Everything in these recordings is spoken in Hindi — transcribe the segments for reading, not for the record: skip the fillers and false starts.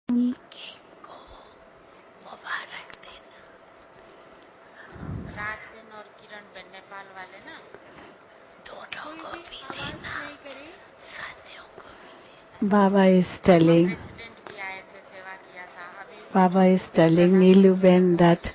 को मुबारक देना। राजबेन और किरण बेन नेपाल वाले ना दोनों को भी देना, साथियों को भी देना। Baba is telling, प्रेसिडेंट भी आए थे, सेवा किया था। अभी Baba is telling Neeluben that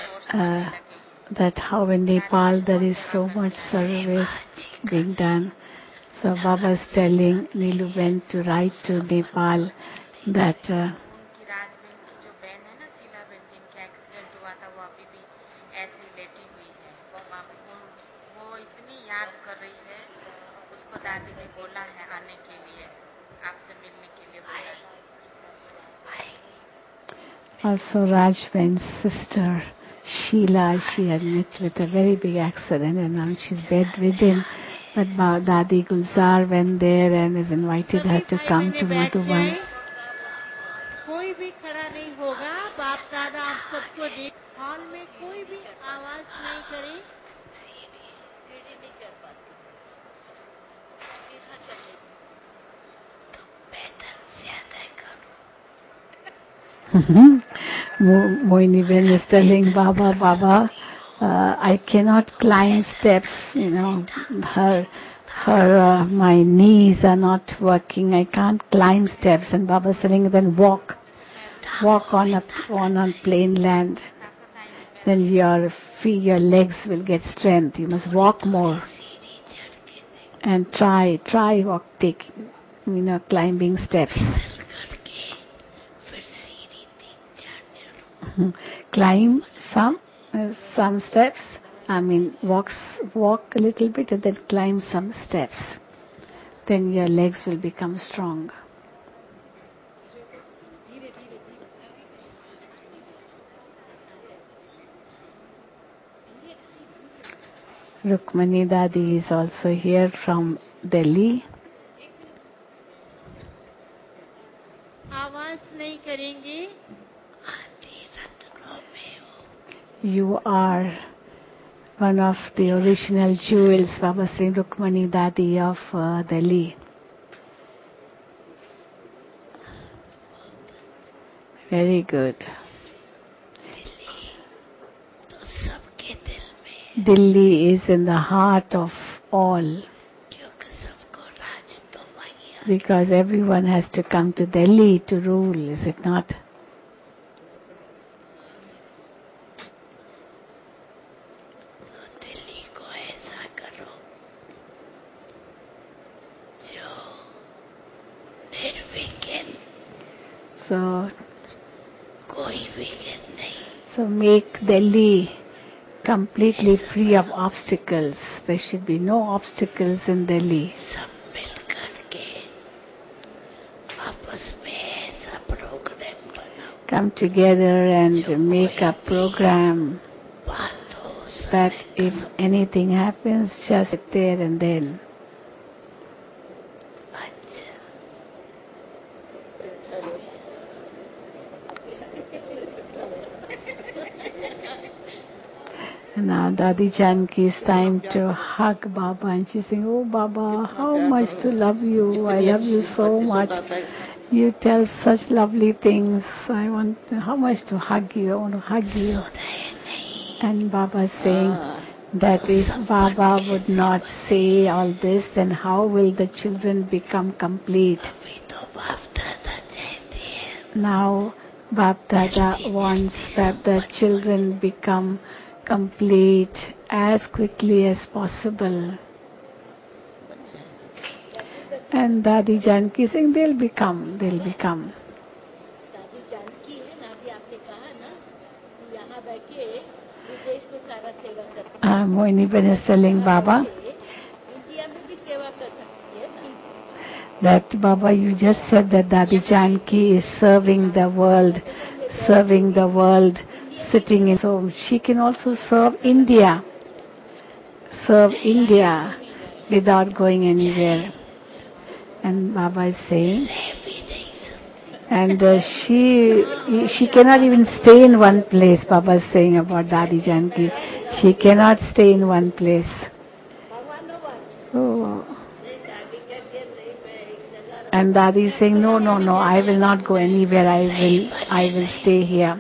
how in Nepal there is so much service being done. So Baba is telling Neeluben to write to Nepal that उनकी राजबेन की जो बहन है ना, शीला बेन, जिनका एक्सीडेंट हुआ था, वो अभी भी ऐसी लेटी हुई है। वो इतनी याद कर रही है उसको। दादी ने बोला है आने के लिए, आपसे मिलने के लिए बोला है। also Rajben's sister Sheila, she had met with a very big accident and now she's bedridden. But Dadi Gulzar went there and has invited her to come to Madhuban. कोई भी खड़ा नहीं होगा। बाप दादा आप सबको देख। हॉल में कोई भी आवाज नहीं करे। सीढ़ी नहीं चढ़ पाती, सीधा चल लेती। तो पैदल ज्यादा करो। Moini Ben is telling Baba, I cannot climb steps, my knees are not working, I can't climb steps. And Baba is telling, then walk on a plain land. Then your feet, your legs will get strength. You must walk more. And try climbing steps. Climb some steps. Walk a little bit and then climb some steps. Then your legs will become strong. Rukmani Dadi is also here from Delhi. आवाज नहीं करेंगे। You are one of the original jewels, Baba saying Rukmani Dadi of Delhi. Very good. Delhi is in the heart of all. Because everyone has to come to Delhi to rule, is it not? So make Delhi completely free of obstacles. There should be no obstacles in Delhi. Come together and make a program that if anything happens, just sit there and then. And now Dadi Janki is time to hug Baba and she's saying, oh Baba, how much to love you. I love you so much. You tell such lovely things. How much to hug you. I want to hug you. And Baba is saying that if Baba would not say all this, then how will the children become complete? Now Bap Dada wants that the children become complete as quickly as possible. And Dadi Janki saying they'll become. दादी जानकी है ना, अभी आपने कहा ना कि यहाँ बैठे विदेश में सारा सेवा करते हैं। Moini Ben is telling Baba India में भी सेवा कर सकती है ना। that Baba, you just said that Dadi Janki is serving the world, sitting in. So she can also serve India without going anywhere. And Baba is saying, and she cannot even stay in one place. Baba is saying about Dadi Janki, she cannot stay in one place. Oh. And Dadi is saying, no, no, no, I will not go anywhere. I will stay here.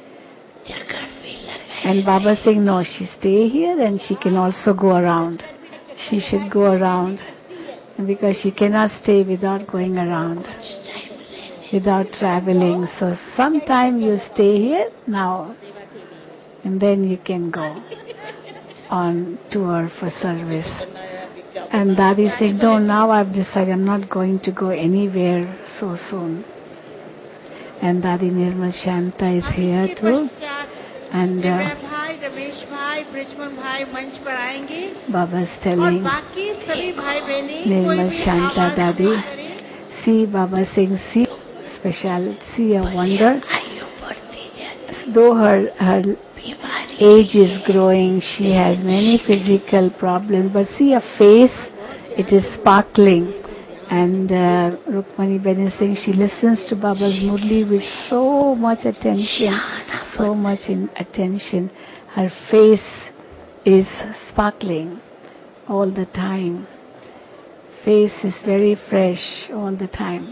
And Baba is saying, no, she stay here and she can also go around. She should go around because she cannot stay without going around, without traveling. So sometime you stay here now and then you can go on tour for service. And Dadi is saying, no, now I've decided I'm not going to go anywhere so soon. And Dadi Nirmal Shanta is here too. And Ramesh भाई, ब्रिजमन भाई मंच पर आएंगे Baba is और telling बाकी सभी भाई बहनें कोई Nirmal भी Shanta आवाज Dadi, नहीं करें। see Baba saying, see special, see a wonder. Though her age is growing, she has many physical problems, but see her face, it is sparkling. And Rukmani Ben is saying she listens to Baba's Murli with so much attention, so much in attention. Her face is sparkling all the time. Face is very fresh all the time.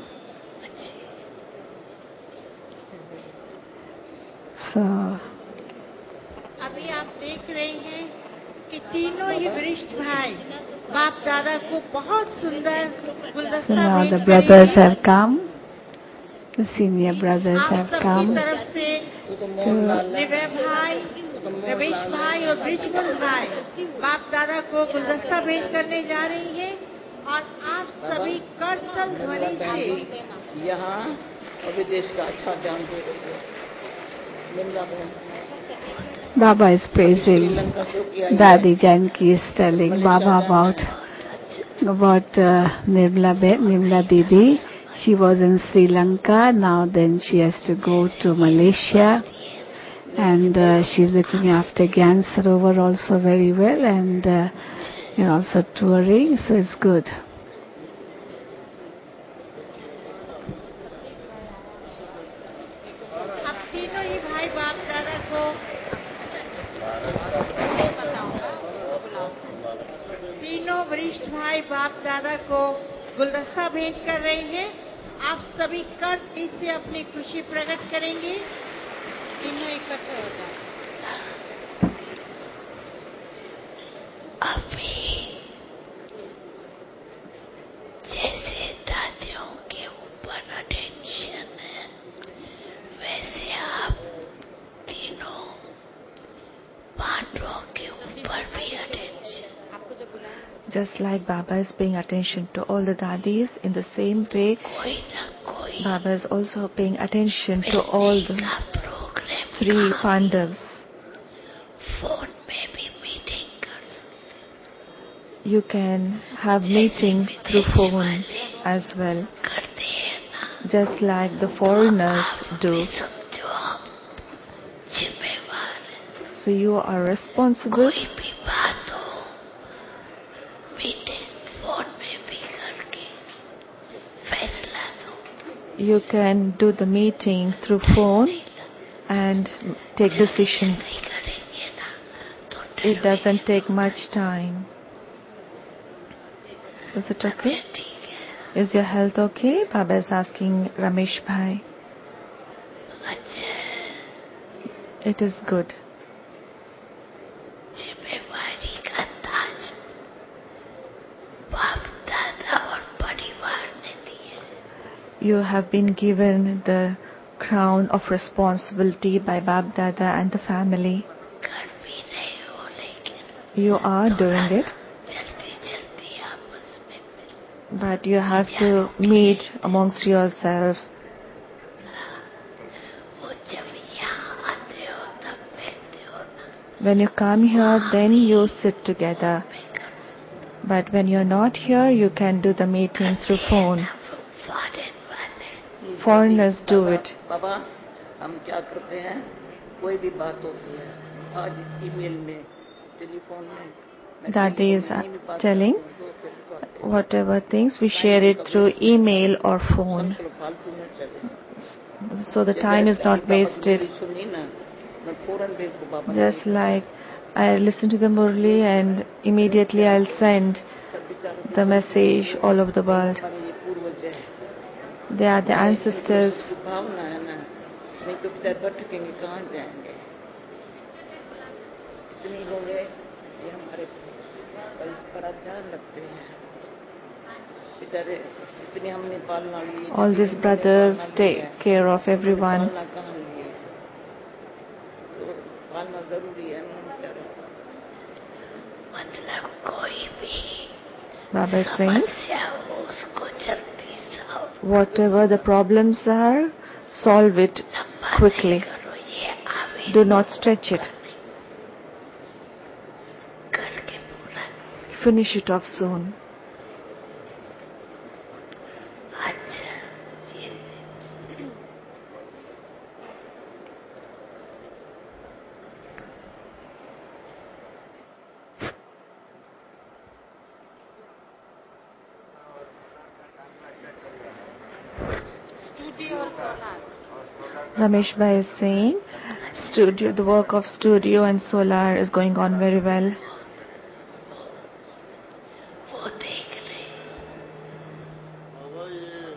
So अभी आप देख रहे हैं कि तीनों ही वरिष्ठ भाई बाप दादा को बहुत सुंदर So गुलदस्ता now भेंट the brothers करेंगे। have come, the senior brothers आप have सबकी come तरफ से to निवय भाई, रमेश भाई और ब्रिजमन भाई बाप दादा को गुलदस्ता भेंट करने जा रही हैं और आप सभी करतल ध्वनि से यहाँ अभी देश का अच्छा ज्ञान दे रही है। निम्रा बहन Baba is praising. Dadi Janki is telling Baba about Nirmala Didi. She was in Sri Lanka. Now then she has to go to Malaysia. And she's looking after Gyan Sarovar also very well. And also touring. So it's good. अब तीनों ही भाई बाप दादा को तीनों वरिष्ठ भाई बाप दादा को गुलदस्ता भेंट कर रहे हैं। आप सभी कर से अपनी खुशी प्रकट करेंगे। तीनों इकट्ठे हो जाए। अभी जैसे दादियों के ऊपर अटेंशन है, वैसे आप तीनों पांडवों के ऊपर भी attention. Just like Baba is paying attention to all the dadis, in the same way, Baba is also paying attention to all the three Pandavas. Phone में भी मीटिंग कर सकते, You can have meeting through phone as well, करते हैं ना, just like the foreigners do. समझो हम जिम्मेवार हैं। So you are responsible. कोई भी बात हो, मीटिंग फोन में भी करके फैसला दो। You can do the meeting through phone and take decisions. जल्दी करेंगे ना तो It doesn't take much time. Is it okay? ठीक है। Is your health okay? Baba is asking Ramesh Bhai. अच्छा है। It is good. जिम्मेवारी का ताज बाप दादा और परिवार ने दिए। You have been given the crown of responsibility by Bab Dada and the family. कर भी रहे हो, लेकिन You are doing it, जल्दी जल्दी आपस में मिल। but you have to meet amongst yourself. वो जब यहाँ आते हो तब बैठते हो ना, When you come here, then you sit together. But when you're not here, you can do the meeting through phone. Foreign वाले Foreigners do it. बाबा हम क्या करते हैं, कोई भी बात होती है आज ईमेल में, टेलीफोन में, Dadi is telling whatever things we share it through email or phone, फालतू में चले। so the time is not wasted. सुनी ना, मैं फौरन भेज को बाबा Just like I listen to the Murli and immediately I'll send the message all over the world. ये पूर्वज है, They are the ancestors. भावना है ना, नहीं तो बेचारे भटकेंगे, कहाँ जाएंगे। इतनी लोग हैं ये हमारे कल बड़ा ध्यान रखते हैं बेचारे, इतनी हमने पालना ली। All these brothers take care of everyone. पालना कहाँ लिए, तो पालना जरूरी है ना बेचारे। मतलब कोई भी Baba is saying, समस्या हो उसको जल्दी solve whatever the problems are, solve it quickly. करो, ये आवे Do not stretch it. करके पूरा। Finish it off soon. अच्छा ये स्टूडियो और solar. Ramesh Bhai is saying, the work of studio and solar is going on very well. वो देख ले। बाबा ये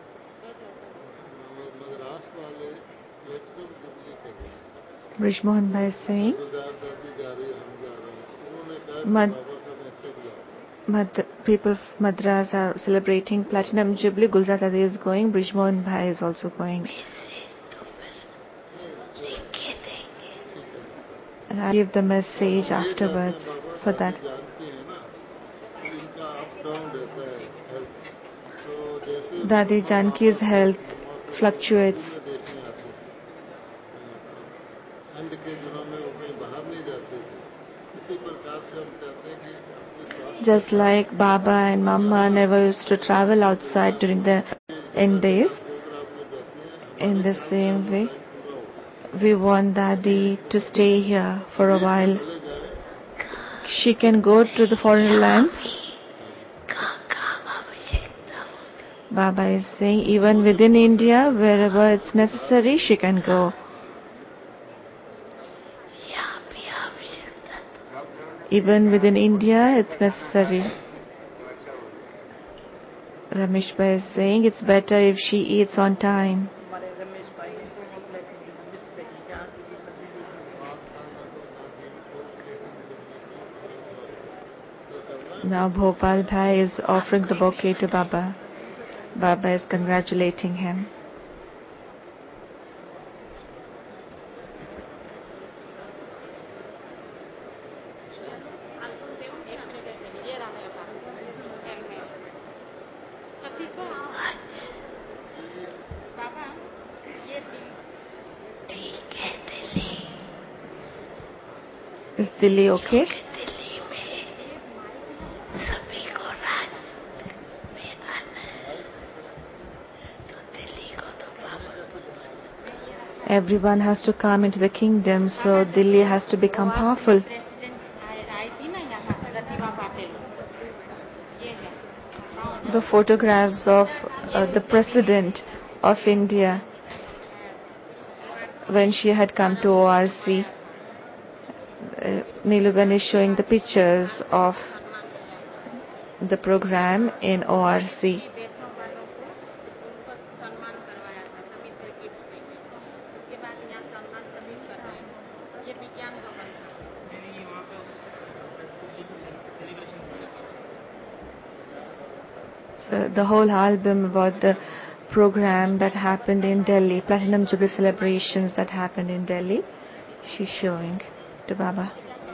मद्रास वाले एकदम दिल्ली के हैं। Brish Mohan Bhai is saying, गुजार दादी जा रही, हम जा रहे हैं। उन्होंने कहा कि Mad- बाबा का मैसेज लाओ। people of Madras are celebrating Platinum Jubilee. Gulzar Dadi is going. Brish Mohan Bhai is also going. Message तो फिर लिख के देंगे। And I give the message afterwards for that. जानती है ना, इनका अप डाउन रहता है हेल्थ, तो जैसे Dadi Janki's health fluctuates. देखने आते थे, ठंड के दिनों में वो कहीं बाहर नहीं जाते थे। इसी प्रकार से हम कहते हैं कि अपने स्वास्थ्य Just like Baba and Mama never used to travel outside during the end days, programme में जाते हैं, in the same way, we want Dadi to stay here for a while. She can go to the foreign lands. कहाँ कहाँ आवश्यकता हो Baba is saying even within India, wherever it's necessary, she can go. यहाँ भी आवश्यकता तो Even within India, it's necessary. Ramesh Bhai is saying it's better if she eats on time. हमारे रमेश भाई ने तो वो प्लेट मिस रही, जहाँ की भी बदली। Now Bhopal Bhai is offering the bouquet to Baba. Baba is congratulating him. बाबा ये दिल ठीक है Delhi Is Dilli okay? Delhi में सभी को राज में आना है तो दिल्ली को तो power Everyone has to come into the kingdom, so Delhi has to become powerful. President आई थी ना यहाँ प्रतिभा पाटिल, ये है The photographs of the President of India when she had come to ORC. Neeluban is showing the pictures of the program in ORC. देशों वालों को उनको सम्मान करवाया था, सभी से गिफ्ट देके। उसके बाद यहाँ सम्मान सभी कर रहे हैं। ये विज्ञान भवन था। So the whole album about the program that happened in Delhi, Platinum Jubilee celebrations that happened in Delhi, she's showing to Baba.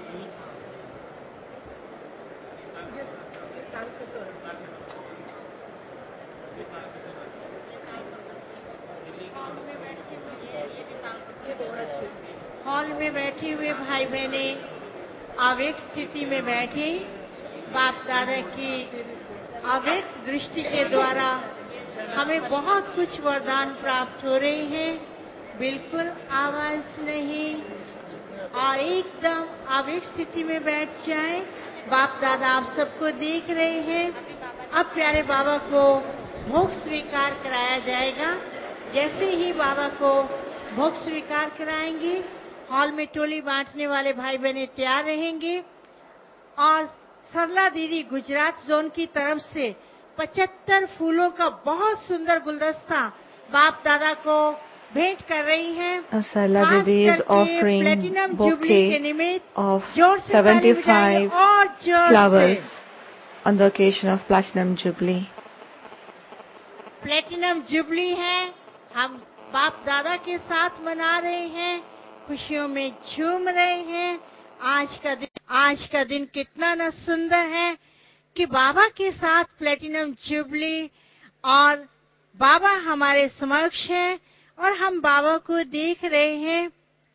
Hall में बैठे हुए भाई बहने आवेग स्थिति में बैठे, बाप दादा की आवेग दृष्टि के द्वारा हमें बहुत कुछ वरदान प्राप्त हो रहे हैं। बिल्कुल आवाज नहीं और एकदम आवेग स्थिति में बैठ जाएं। बाप दादा आप सबको देख रहे हैं। अब प्यारे बाबा को भोग स्वीकार कराया जाएगा। जैसे ही बाबा को भोग स्वीकार कराएंगे, हॉल में टोली बांटने वाले भाई बहने तैयार रहेंगे और सरला दीदी गुजरात जोन की तरफ से 75 फूलों का बहुत सुंदर गुलदस्ता बाप दादा को भेंट कर रही हैं। Sarla Devi is offering platinum jubilee के bouquet निमित्त of जोर से ताली बजाइए 75 और जोर flowers से। on the occasion of Platinum Jubilee. Platinum jubilee है, हम बाप दादा के साथ मना रहे हैं, खुशियों में झूम रहे हैं। आज का दिन कितना न सुंदर है कि बाबा के साथ प्लेटिनम जुबली और बाबा हमारे समक्ष है और हम बाबा को देख रहे हैं।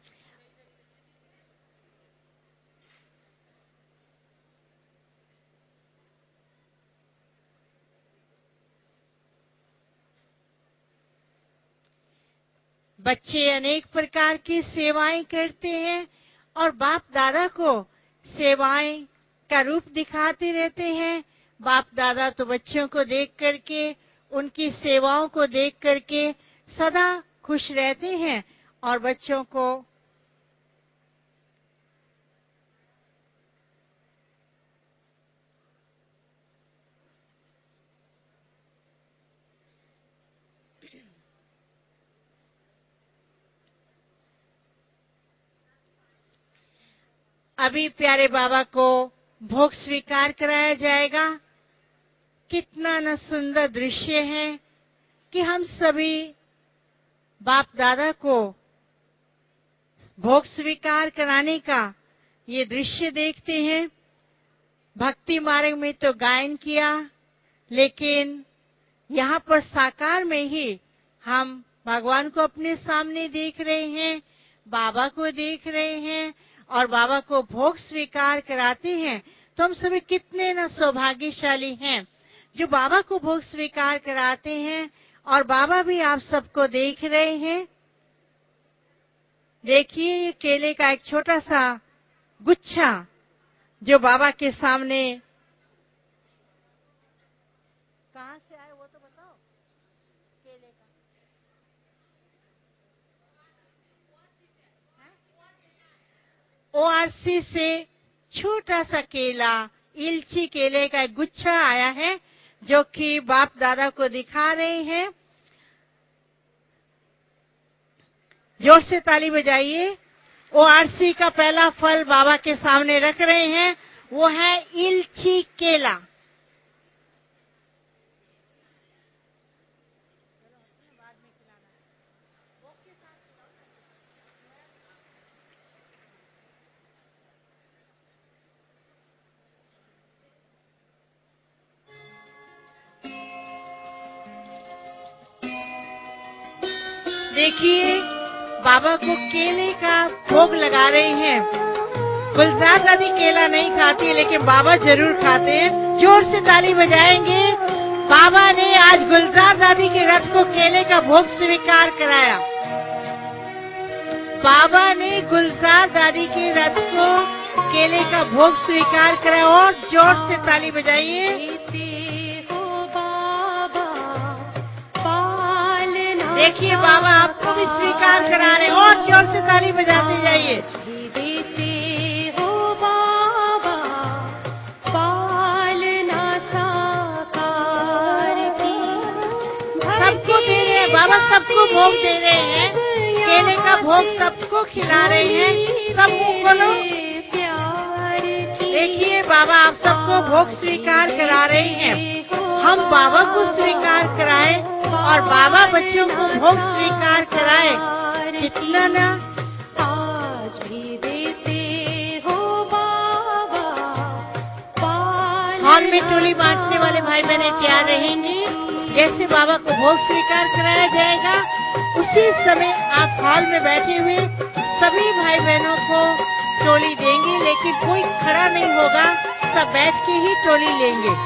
बच्चे अनेक प्रकार की सेवाएं करते हैं और बाप दादा को सेवाएं का रूप दिखाते रहते हैं। बाप दादा तो बच्चों को देख करके, उनकी सेवाओं को देख करके सदा खुश रहते हैं और बच्चों को अभी प्यारे बाबा को भोग स्वीकार कराया जाएगा। कितना न सुंदर दृश्य है कि हम सभी बाप दादा को भोग स्वीकार कराने का ये दृश्य देखते हैं। भक्ति मार्ग में तो गायन किया, लेकिन यहाँ पर साकार में ही हम भगवान को अपने सामने देख रहे हैं, बाबा को देख रहे हैं और बाबा को भोग स्वीकार कराते हैं। तो हम सभी कितने न सौभाग्यशाली हैं जो बाबा को भोग स्वीकार कराते हैं और बाबा भी आप सबको देख रहे हैं। देखिए, ये केले का एक छोटा सा गुच्छा जो बाबा के सामने, कहाँ से आए वो तो बताओ। केले का ORC से छोटा सा केला, इलची केले का एक गुच्छा आया है जो कि बाप दादा को दिखा रहे हैं। जोर से ताली बजाइए। ORC का पहला फल बाबा के सामने रख रहे हैं, वो है इलची केला। देखिए, बाबा को केले का भोग लगा रहे हैं। गुलजार दादी केला नहीं खाती, लेकिन बाबा जरूर खाते हैं। जोर से ताली बजाएंगे। बाबा ने आज गुलजार दादी के रथ को केले का भोग स्वीकार कराया। बाबा ने गुलजार दादी के रथ को केले का भोग स्वीकार कराया और जोर से ताली बजाइए। देखिए, बाबा आपको भी स्वीकार करा रहे हैं और जोर से ताली बजाते जाइए। सबको दे रहे हैं बाबा, सबको भोग दे रहे हैं। केले का भोग सबको खिला रहे हैं। सब मुंह खोलो। देखिए, बाबा आप सबको भोग स्वीकार करा रहे हैं। हम बाबा को स्वीकार कराएं और बाबा बच्चों को भोग स्वीकार कराए। कितना ना आज भी देते हो बाबा। हॉल में टोली बांटने वाले भाई बहने तैयार रहेंगे। जैसे बाबा को भोग स्वीकार कराया जाएगा, उसी समय आप हॉल में बैठे हुए सभी भाई बहनों को टोली देंगे, लेकिन कोई खड़ा नहीं होगा, सब बैठ के ही टोली लेंगे।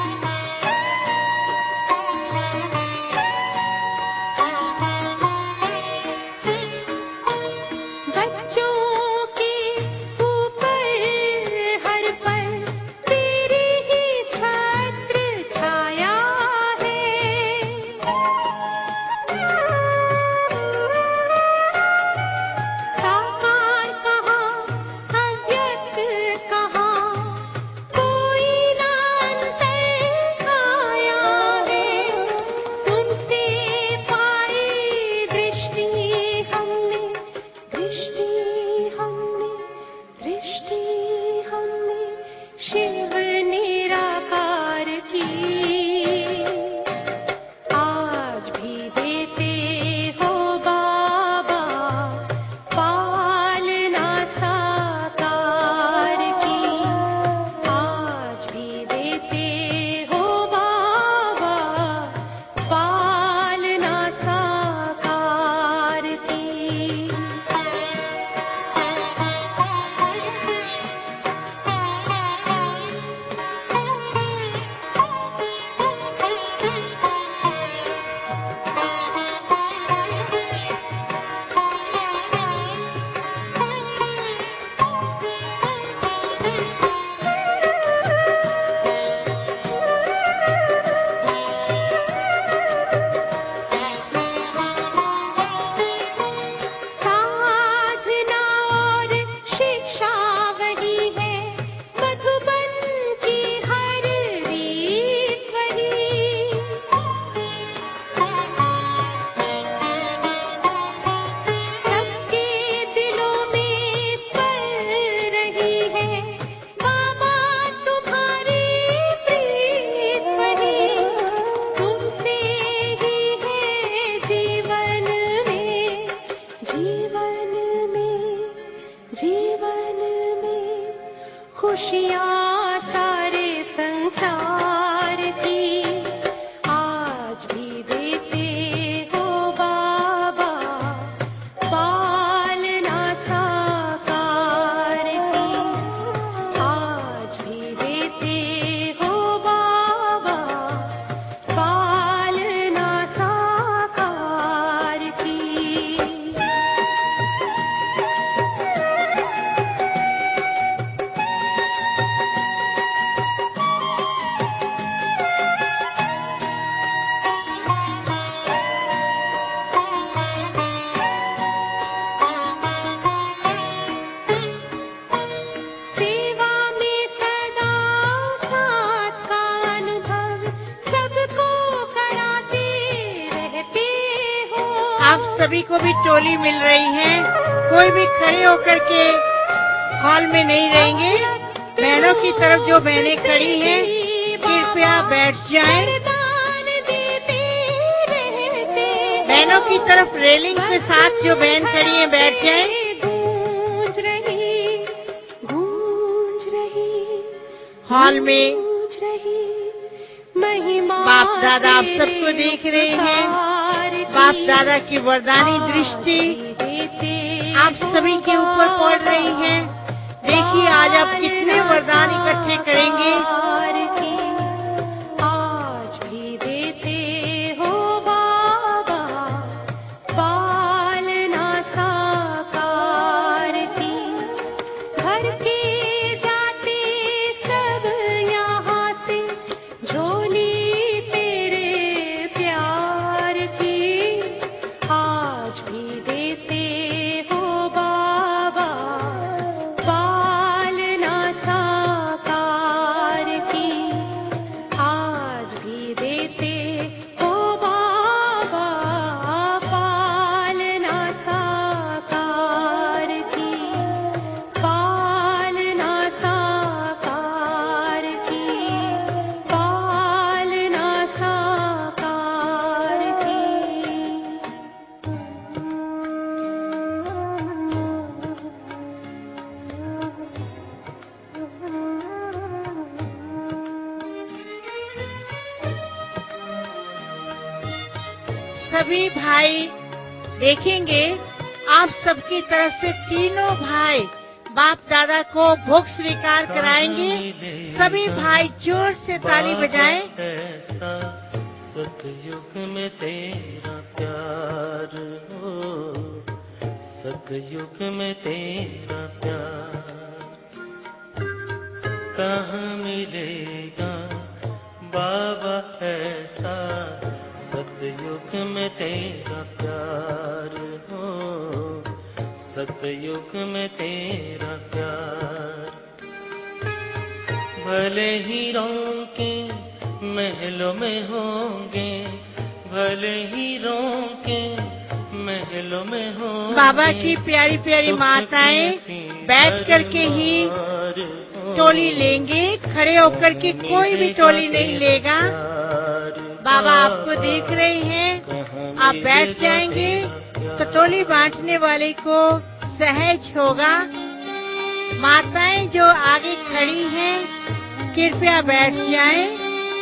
खुशियाँ सारे संसार की आज भी देते हो बाबा, पालना साकार की आज भी देते हो बाबा, पालना साकार की। सेवा में सदा साथ का अनुभव सबको कराते रहते हो। आप सभी को भी टोली मिल रही है, कोई भी खड़े होकर के हॉल में नहीं रहेंगे। बहनों की तरफ जो बहनें खड़ी हैं कृपया बैठ जाएं। वरदान देते रहते हो। बहनों की तरफ रेलिंग के साथ जो बहन खड़ी है बैठ जाएं। गूंज रही हॉल में गूंज रही महिमा बाप दादा आप सबको देख रहे हैं। बाप दादा की वरदानी दृष्टि आप सभी के ऊपर पड़ रही है। देखिए आज आप कितने वरदान इकट्ठे करेंगे। आज भी देते हो बाबा, पालना साकार की घर के जाते सब यहाँ से झोली तेरे प्यार की आज भी देते हो बाबा, पालना साकार की आज भी देते हो बाबा, पालना साकार की पालना साकार की पालना साकार की। सभी भाई देखेंगे आप सबकी तरफ से तीनों भाई बाप दादा को भोग स्वीकार कराएंगे। सभी भाई जोर से ताली बजाएं। ऐसा सतयुग में तेरा प्यार हो, सतयुग में तेरा प्यार कहाँ मिलेगा बाबा ऐसा, सतयुग में तेरा प्यार हो, सतयुग में तेरा प्यार भले ही के महलों में होंगे, भले ही के महलों में होंगे। बाबा की प्यारी प्यारी माताएं बैठ करके ही टोली लेंगे, खड़े होकर के कोई भी टोली नहीं लेगा। बाबा आपको देख रहे हैं, आप बैठ जाएंगे तो टोली बांटने वाले को सहज होगा। माताएं जो आगे खड़ी हैं कृपया बैठ जाएं।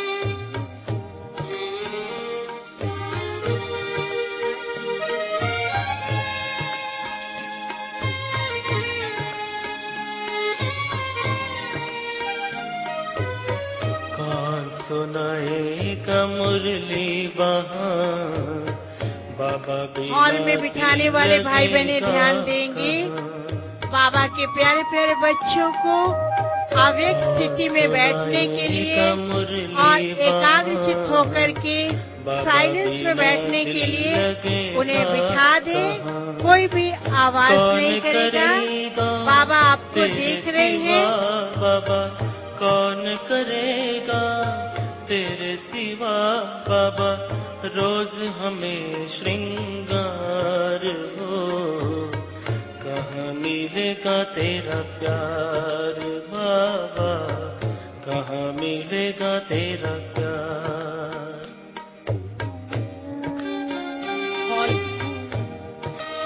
सुनाएगा मुरली वहाँ बाबा हॉल में बिठाने वाले भाई बहने ध्यान देंगे। बाबा के प्यारे प्यारे बच्चों को अव्यक्त स्थिति में बैठने के लिए और एकाग्रचित होकर के साइलेंस में बैठने के लिए उन्हें बिठा दे। कोई भी आवाज नहीं करेगा। बाबा आपको देख रहे हैं। बाबा कौन करेगा तेरे सिवा बाबा, रोज हमें श्रृंगार हो, कहाँ मिलेगा तेरा प्यार बाबा, कहाँ मिलेगा तेरा प्यार।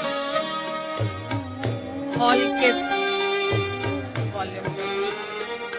हॉल के वॉल्यूम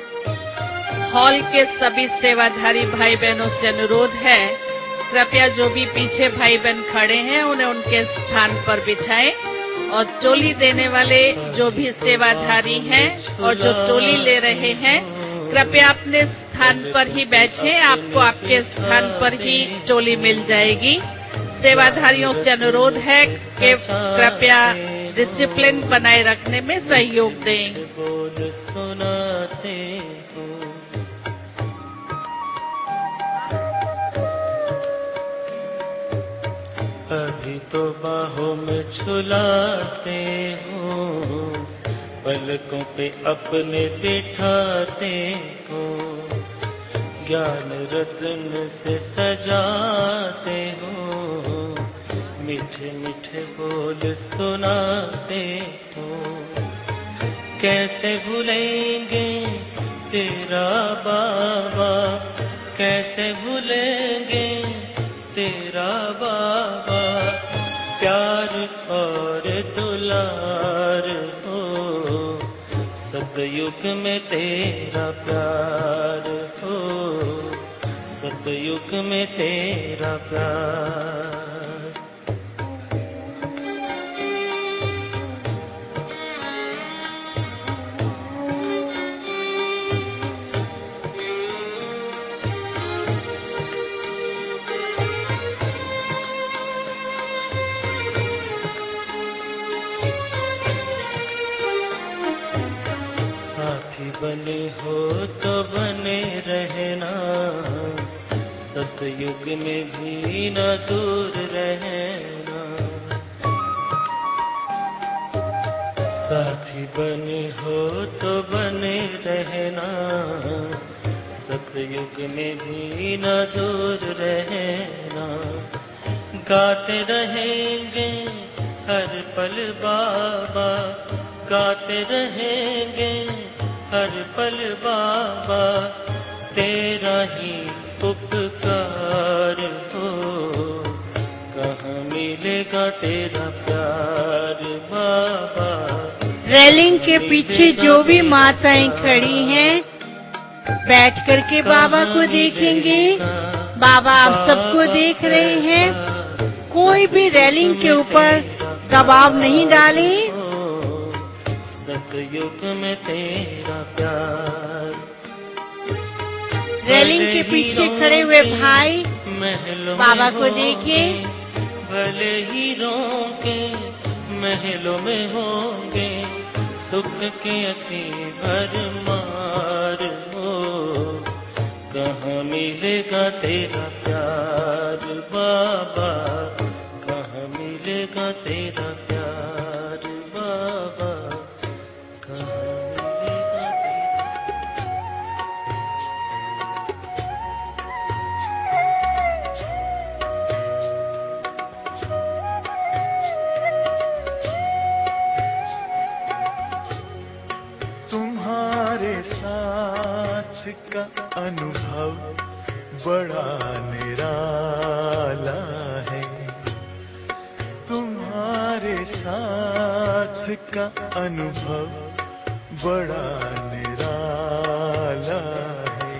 हॉल के सभी सेवाधारी भाई बहनों से अनुरोध है, कृपया जो भी पीछे भाई बहन खड़े हैं उन्हें उनके स्थान पर बिछाएं और टोली देने वाले जो भी सेवाधारी हैं और जो टोली ले रहे हैं, कृपया अपने स्थान पर ही बैठें। आपको आपके स्थान पर ही टोली मिल जाएगी। सेवाधारियों से अनुरोध है कि कृपया डिसिप्लिन बनाए रखने में सहयोग दें। अभी तो बाहों में झुलाते हो, पलकों पे अपने बिठाते हो, ज्ञान रत्न से सजाते हो, मीठे मीठे बोल सुनाते हो। कैसे भूलेंगे तेरा बाबा, कैसे भूलेंगे तेरा बाबा, प्यार और दुलार हो, सतयुग में तेरा प्यार हो, सतयुग में तेरा प्यार। बने हो तो बने रहना, सतयुग में भी न दूर रहना। साथी बने हो तो बने रहना, सतयुग में भी न दूर रहना। गाते रहेंगे हर पल बाबा, गाते रहेंगे हर पल बाबा, तेरा ही उपकार हो, कहाँ मिलेगा तेरा प्यार बाबा। रेलिंग के पीछे जो भी माताएं खड़ी हैं, बैठ करके बाबा को देखेंगे। बाबा आप सबको देख रहे हैं। कोई भी रेलिंग के ऊपर दबाव नहीं डालें। सतयुग में तेरा प्यार। रेलिंग के पीछे खड़े हुए भाई बाबा को देखें। भले ही रोके महलों में होंगे, सुख के अति भरमार हो, कहाँ मिलेगा तेरा प्यार बाबा, कहाँ मिलेगा तेरा प्यार बाबा। तुम्हारे साथ का अनुभव बड़ा निराला है, तुम्हारे साथ का अनुभव बड़ा निराला है।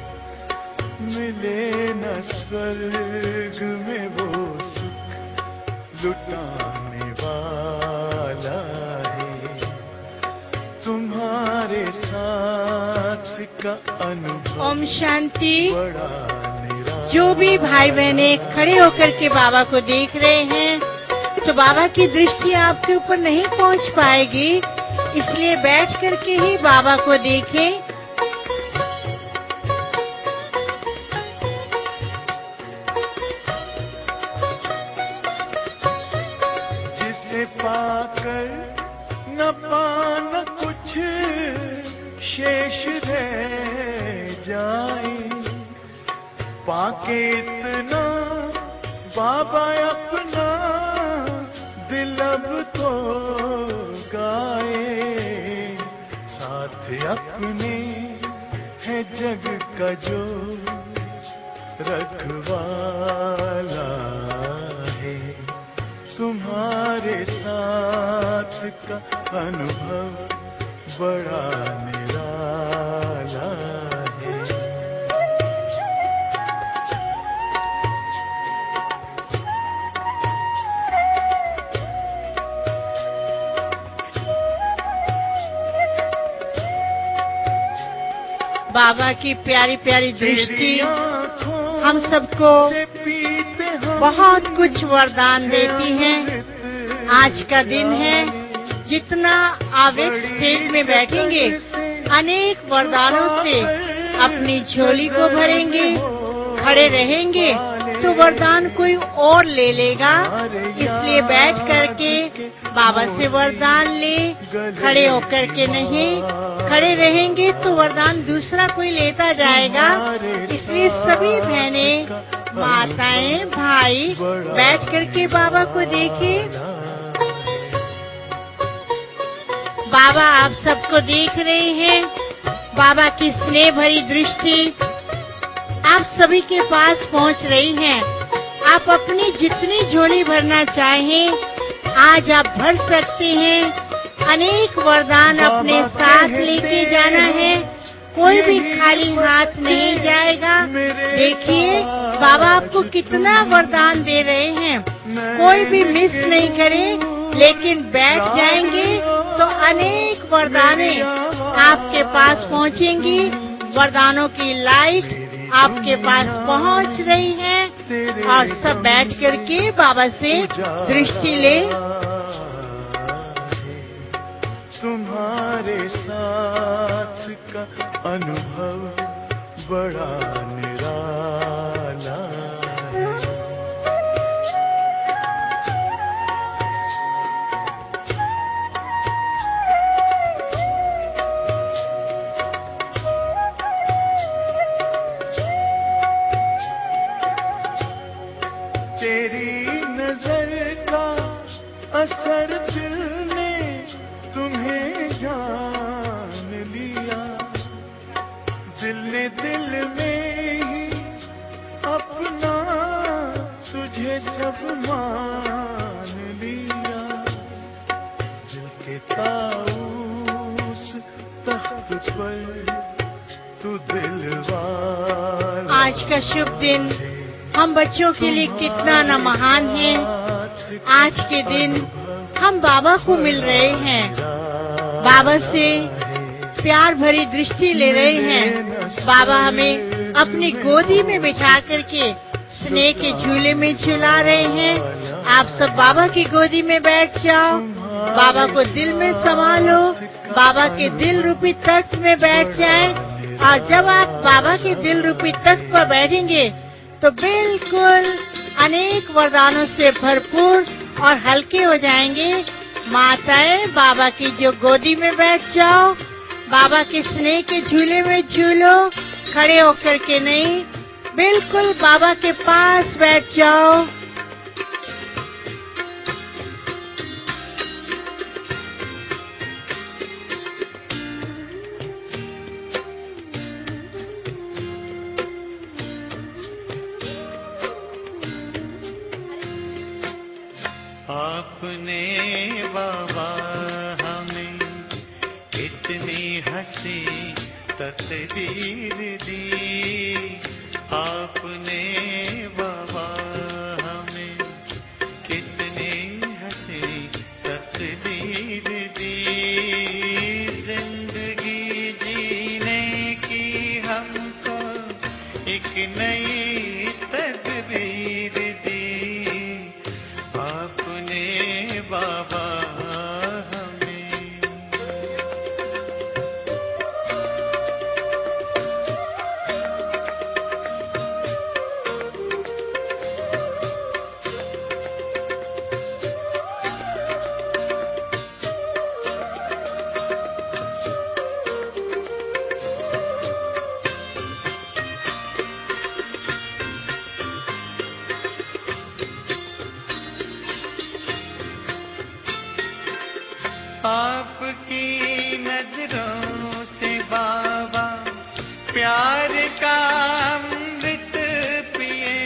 मिले न स्वर्ग में वो सुख लुटाने वाला है, तुम्हारे साथ का अनुभव। ओम शांति। जो भी भाई बहने खड़े होकर के बाबा को देख रहे हैं, तो बाबा की दृष्टि आपके ऊपर नहीं पहुंच पाएगी, इसलिए बैठ करके ही बाबा को देखें। जिसे पाकर न पाना कुछ शेष रह जाए, पाके इतना बाबा अपना दिल अब तो गाए। साथ अपने है जग का जो रखवाला है, तुम्हारे साथ का अनुभव बड़ा निराला है। बाबा की प्यारी प्यारी दृष्टि हम सबको बहुत कुछ वरदान देती है। आज का दिन है, जितना आप एक स्टेज में बैठेंगे अनेक वरदानों से अपनी झोली को भरेंगे। खड़े रहेंगे तो वरदान कोई और ले लेगा, इसलिए बैठ करके बाबा से वरदान ले, खड़े होकर के नहीं। खड़े रहेंगे तो वरदान दूसरा कोई लेता जाएगा, इसलिए सभी बहनें, माताएं, भाई बैठ करके बाबा को देखें। बाबा आप सबको देख रहे हैं। बाबा की स्नेह भरी दृष्टि आप सभी के पास पहुंच रही है। आप अपनी जितनी झोली भरना चाहें आज आप भर सकते हैं। अनेक वरदान अपने साथ लेके जाना है, कोई भी खाली हाथ नहीं जाएगा। देखिए बाबा आपको कितना वरदान दे रहे हैं, कोई भी मिस नहीं करे, लेकिन बैठ जाएंगे तो अनेक वरदानें आपके पास पहुंचेंगी। वरदानों की लाइट आपके पास पहुंच रही है और सब बैठ करके बाबा से दृष्टि ले। तुम्हारे साथ का अनुभव बड़ा निराला है। तेरी नजर का असर दिल ने तुम्हें जान लिया, दिल ने दिल में ही अपना तुझे सब मान लिया। दिल के ताऊस तख्त पर तू दिलवाला। आज का शुभ दिन हम बच्चों के लिए कितना न महान है। आज के दिन हम बाबा को मिल रहे हैं, बाबा से प्यार भरी दृष्टि ले रहे हैं। बाबा हमें अपनी गोदी में बिठा करके स्नेह के झूले में झुला रहे हैं। आप सब बाबा की गोदी में बैठ जाओ, बाबा को दिल में संभालो, बाबा के दिल रूपी तख्त में बैठ जाएं। और जब आप बाबा के दिल रूपी तख्त पर बैठेंगे तो बिल्कुल अनेक वरदानों से भरपूर और हल्के हो जाएंगे। माताएं बाबा की जो गोदी में बैठ जाओ, बाबा के स्नेह के झूले में झूलो, खड़े होकर के नहीं, बिल्कुल बाबा के पास बैठ जाओ। आपने बाबा हमें इतनी हंसी तकदीर दी, आपने बाबा हमें कितनी हंसी तकदीर दी। जिंदगी जीने की हमको एक नई तकदीर दी, आपने बाबा आपकी नजरों से बाबा प्यार का अमृत पिए,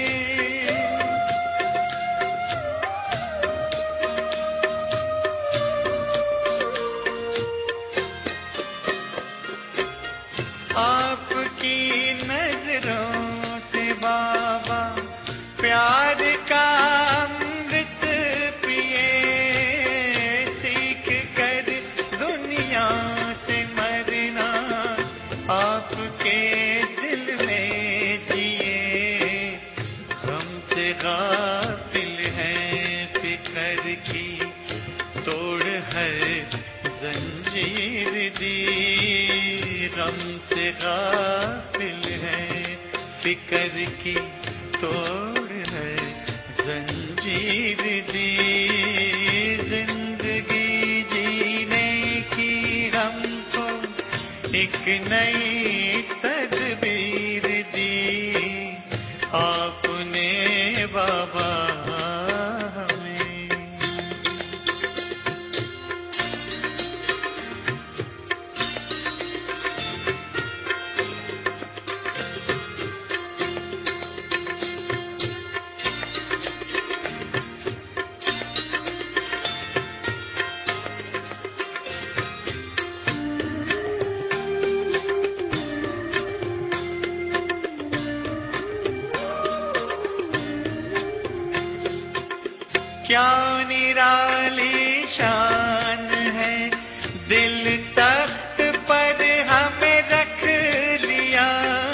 आपकी नजरों से बाबा प्यार का अमृत पिए। सीख कर दुनिया से मरना जंजीर दी, गम से गाफिल है, फिकर की तोड़ है जंजीर दी। जिंदगी जीने की हमको एक नई तदबीर दी, आपने बाबा क्या निराली शान है, दिल तख्त पर हमें रख लिया।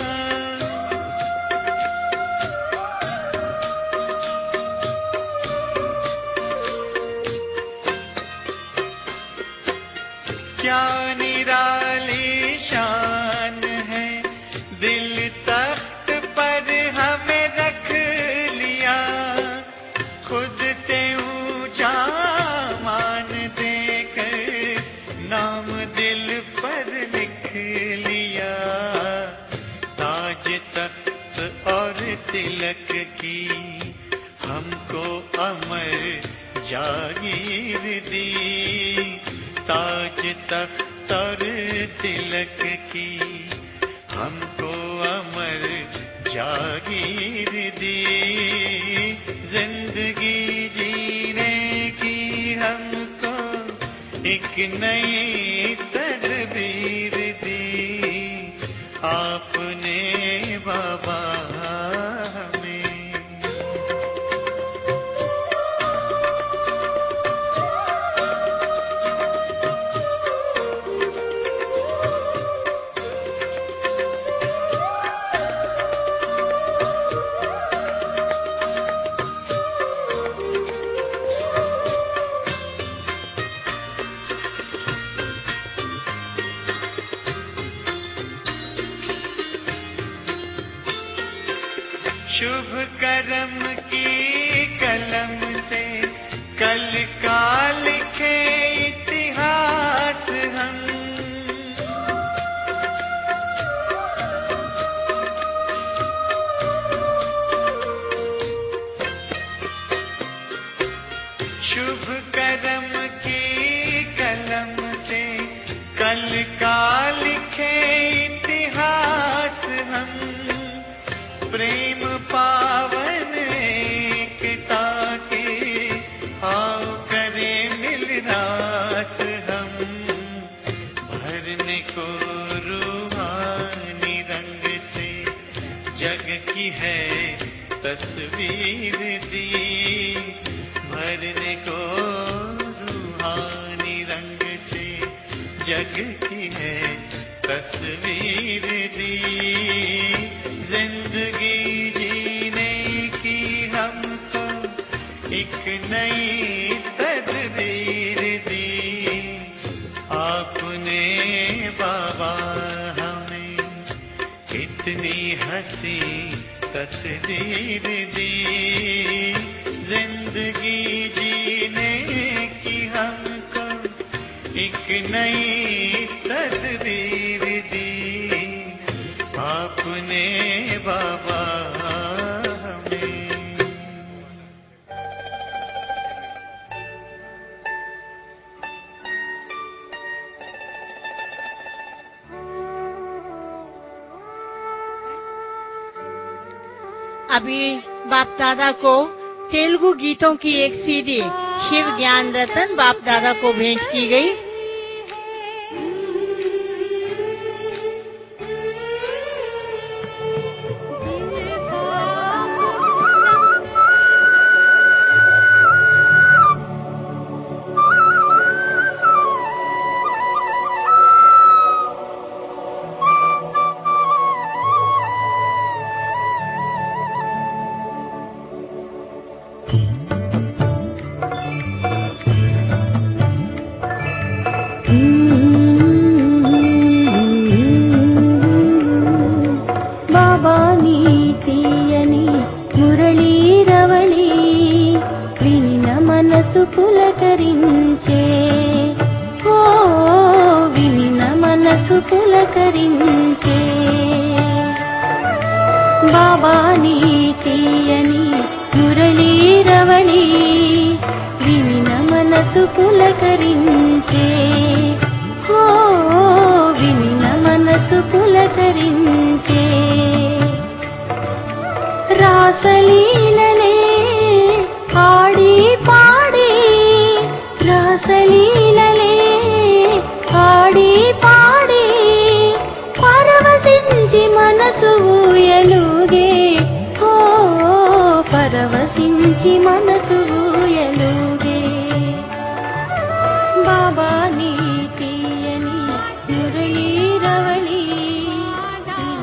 क्या निराली शान है, दिल तख्त पर हमें रख लिया। खुद से ऊंचा मान देकर नाम दिल पर लिख लिया। ताज तख्त और तिलक की हमको अमर जागीर दी। ताज तख्त और तिलक की हमको अमर जागीर दी। जिंदगी जीने की हमको एक नई तदबीर दी, आपने बाबा शुभ कर्म की कलम से कल का लिखे इतिहास हम। शुभ कर्म की कलम से कल का लिखे इतिहास हम। प्रेम पावन एकता के आओ करे मिलनास हम। भरने को रूहानी रंग से जग की है तस्वीर दी। भरने को रूहानी रंग से जग की है तस्वीर दी। जिंदगी जीने की हमको एक नई तदबीर दी, आपने बाबा हमें इतनी हंसी तस्वीर दी। जिंदगी जीने की हमको एक नई तदबीर दी, आपने बाबा अभी बाप दादा को तेलुगु गीतों की एक सीडी शिव ज्ञान रतन बाप दादा को भेंट की गई। పరవశించే రాసలీలలే ఆడి పాడి రాసలీలలే ఆడి పాడి పరవశించి మనసు ఊయలుగే ఓ పరవశించి మనసు ఊయలుగే బాబా నీ తీయని మురళీ రవళి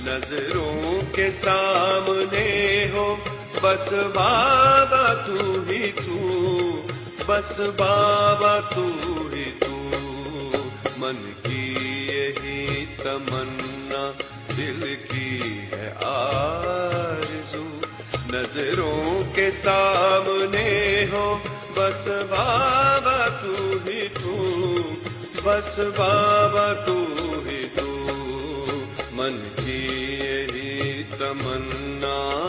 नजरों के सामने हो बस बाबा तू ही तू, बस बाबा तू ही तू। मन की यही तमन्ना, दिल की है आरज़ू, नजरों के सामने हो बस बाबा तू ही तू, बस बाबा तू ही तू। मन की यही तमन्ना,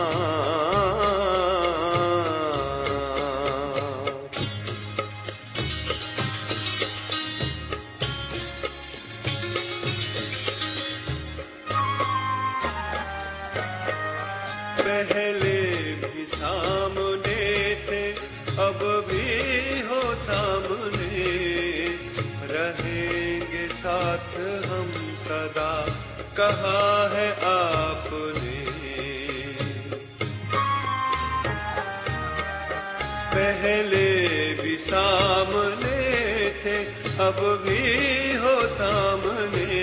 पहले भी सामने थे अब भी हो सामने, रहेंगे साथ हम सदा कहा है आपने। पहले भी सामने थे अब भी हो सामने,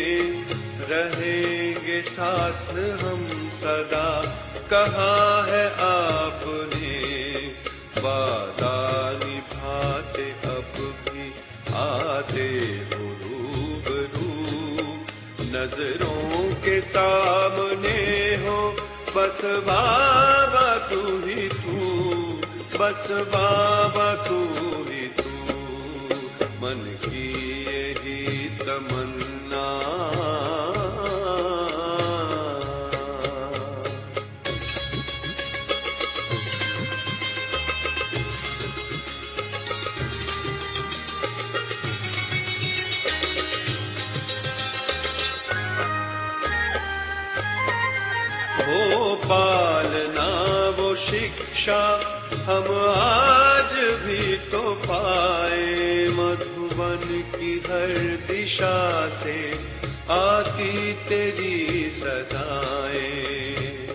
रहेंगे साथ हम सदा कहा है आपने। वादा निभाते अब भी आते हो रूबरू, नजरों के सामने हो बस बाबा तू ही तू, बस बाबा तू ही तू। मन की यही तमन्ना, वो पालना वो शिक्षा हम आज भी तो पाए, मधुबन की हर दिशा से आती तेरी सदाएं।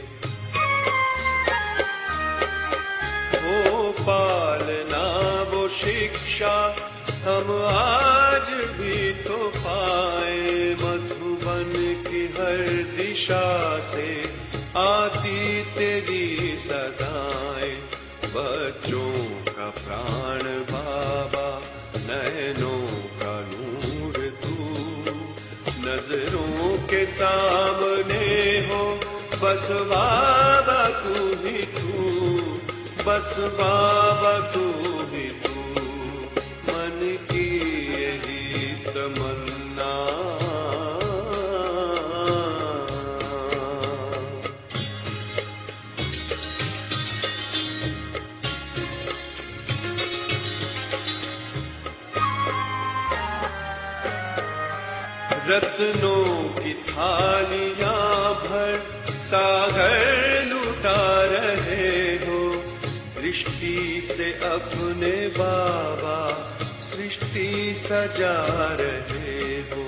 वो पालना वो शिक्षा हम आज भी तो पाए, मधुबन की हर दिशा से आती तेरी सदाएं। बच्चों का प्राण बाबा, नैनों का नूर तू, नजरों के सामने हो बस बाबा तू ही तू, बस बाबा तू ही तू। मन की यही तमन्ना, रत्नों की थालियां भर सागर लुटा रहे हो, दृष्टि से अपने बाबा सृष्टि सजा रहे हो।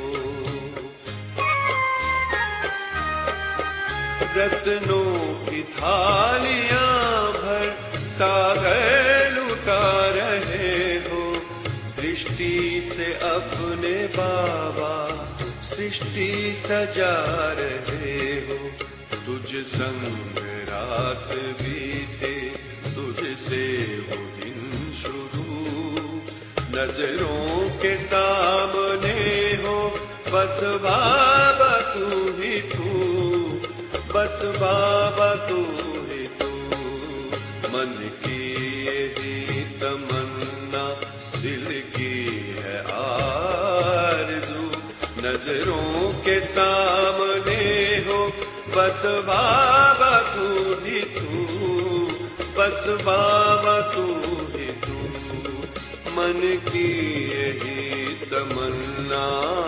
रत्नों की थालियां भर सागर लुटा रहे हो, दृष्टि से अपने बाबा सृष्टि सजा रहे हो। तुझ संग रात बीते, तुझसे वो दिन शुरू, नजरों के सामने हो बस बाबा तू ही तू, बस बाबा तू ही तू। मन की यही तमन्ना, दिल की है आरज़ू, नजरों के सामने हो बस बाबा तू ही तू, बस बाबा तू ही तू। मन की यही तमन्ना,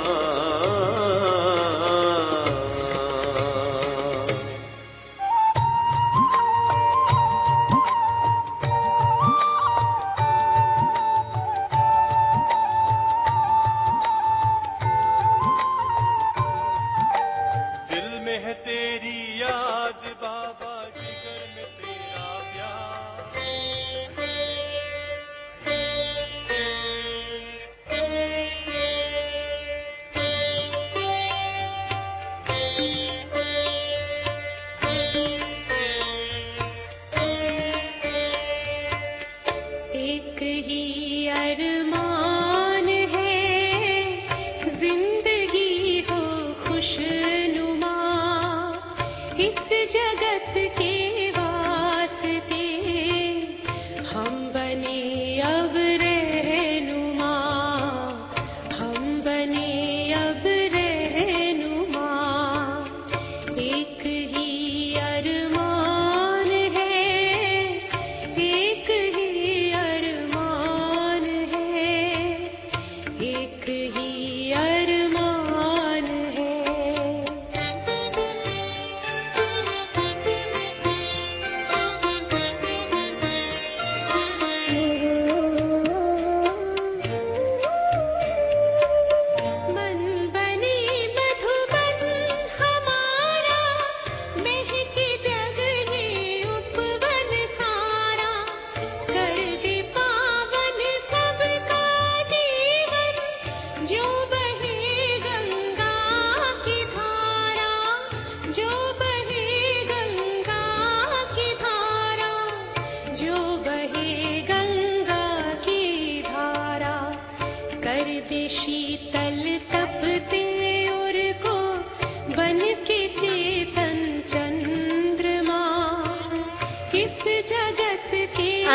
तेरी याद बाबा, जिगर में तेरा प्यार,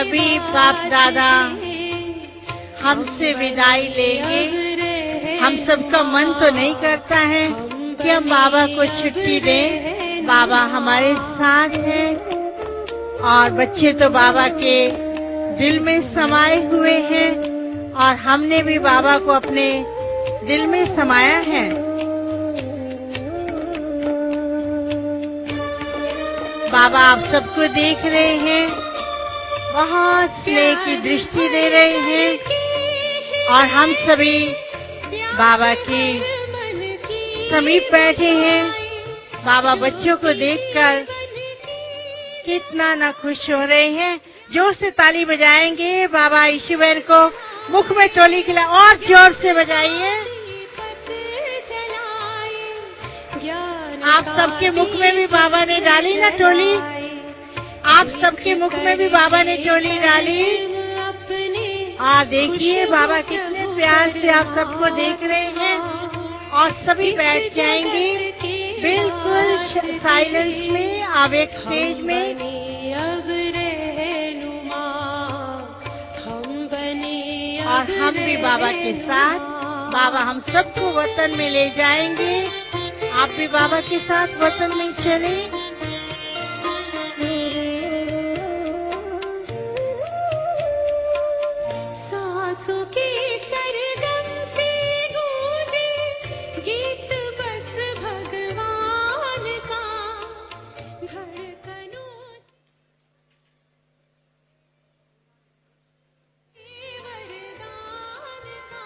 सभी बाप दादा हमसे विदाई लेंगे। हम सबका मन तो नहीं करता है कि हम बाबा को छुट्टी दें। बाबा हमारे साथ हैं और बच्चे तो बाबा के दिल में समाये हुए हैं और हमने भी बाबा को अपने दिल में समाया है। बाबा आप सबको देख रहे हैं, बहुत स्नेह की दृष्टि दे रहे हैं और हम सभी बाबा के समीप बैठे हैं। बाबा बच्चों को देखकर कितना ना खुश हो रहे हैं। जोर से ताली बजाएंगे। बाबा ईश्वर को मुख में टोली खिला और जोर से बजाइए। आप सबके मुख में भी बाबा ने डाली ना टोली। आप सबके मुख में भी बाबा ने टोली डाली। और देखिए बाबा कितने प्यार से आप सबको देख रहे हैं और सभी बैठ जाएंगे बिल्कुल साइलेंस में। आप एक स्टेज में और हम भी बाबा के साथ। बाबा हम सबको वतन में ले जाएंगे। आप भी बाबा के साथ वतन में चलें। सांसों के सरगम से गूंजे गीत बस भगवान का, धड़कनों वरदान का।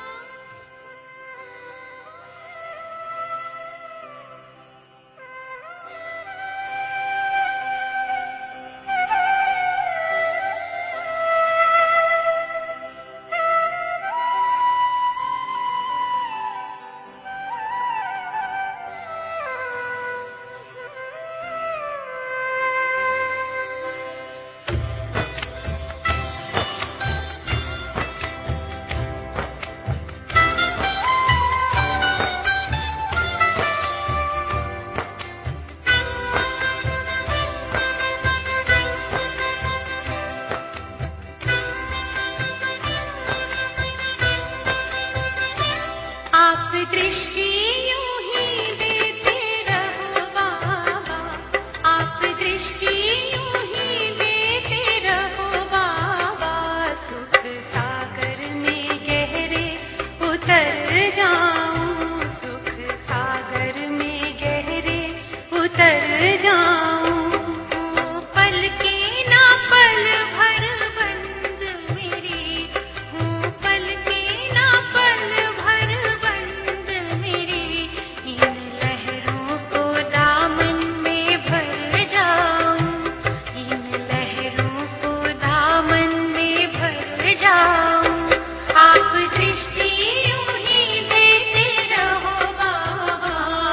आप दृष्टि यूं ही देते रहो बाबा, आप दृष्टि यूं ही देते रहो बाबा। सुख सागर में गहरे उतर जाऊं, सुख सागर में गहरे उतर जाऊं। पल के ना पल भर बंद मेरी हूँ, पल के ना पल भर बंद मेरी। इन लहरों को दामन में भर जाऊं, इन लहरों को दामन में भर जाऊं। आप दृष्टि यूं ही देते रहो बाबा।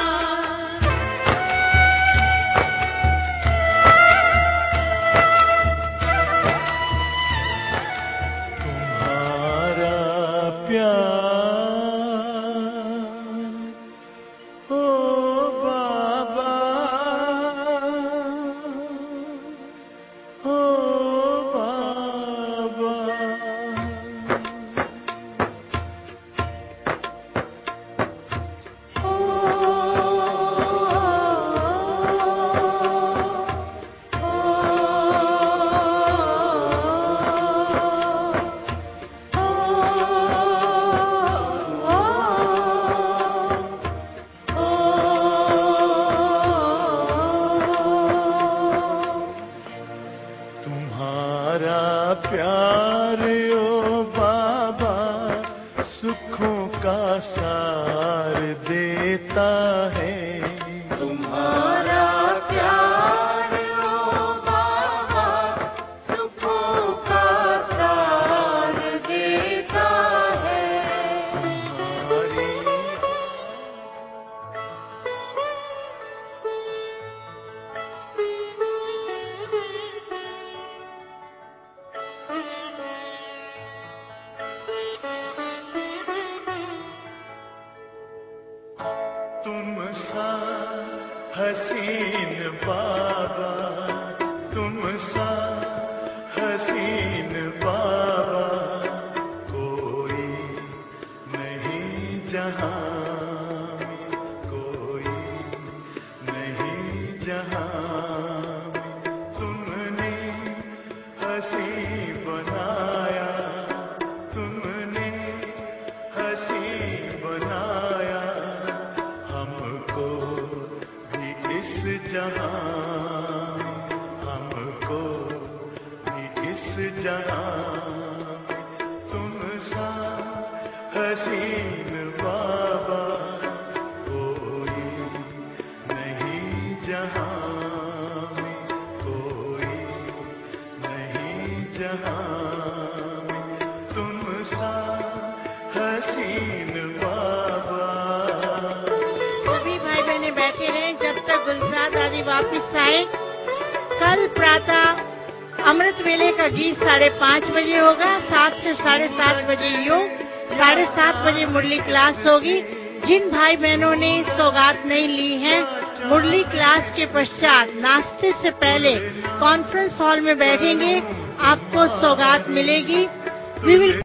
तुम्हारा प्यार ओ बाबा, ओ बाबा। तुम्हारा प्यार ओ बाबा सुखों का सार देता है। तुम्हारा प्यार ओ बाबा सुखों का सार देता है। तुम सा हसीन बाबा, तुम सा हसीन बाबा कोई नहीं जहां में, कोई नहीं जहां में। तुमने हसी बनाया, तुमने हसी बनाया हमको भी इस जहां में, हमको भी इस जहां में। तुम सा हसीन बाबा कोई नहीं जहां में, कोई नहीं जहां में। तुम सा हसीन बाबा। सभी भाई बहने बैठे रहे जब तक गुलजार दादी वापिस आए। कल प्रातः अमृत वेले का गीत 5:30 बजे होगा, 7 से 7:30 बजे योग, 7:30 बजे मुरली क्लास होगी। जिन भाई बहनों ने सौगात नहीं ली है, मुरली क्लास के पश्चात नाश्ते से पहले कॉन्फ्रेंस हॉल में बैठेंगे, आपको सौगात मिलेगी। We will